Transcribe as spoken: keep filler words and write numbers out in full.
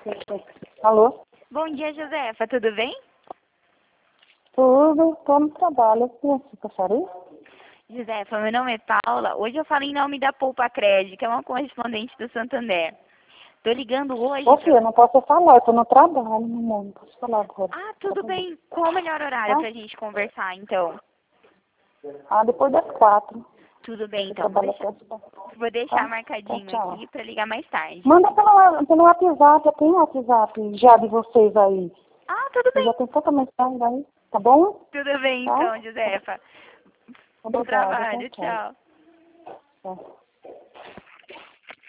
Alô? Bom dia, Josefa. Tudo bem? Tudo, tô no trabalho. Você gostaria? Josefa, meu nome é Paula. Hoje eu falo em nome da Poupa Crédito, que é uma correspondente do Santander. Tô ligando hoje... Ô, pra- filha, não posso falar, eu tô no trabalho, mamãe. Não posso falar agora. Ah, tudo Tá bom. bem. Qual o melhor horário Ah? pra gente conversar, então? Ah, depois das quatro. Tudo bem, Eu então. Vou trabalho deixar, até as quatro. vou deixar Tá? Então, marcadinho tchau. aqui pra ligar mais tarde. Manda pelo, pelo WhatsApp, eu tenho WhatsApp já de vocês aí. Ah, tudo Eu bem. já tenho tanta mensagem aí, tá bom? Tudo bem, Tá? então, Josefa. Bom Obrigada, tá? trabalho. Tchau. Tchau. Tchau.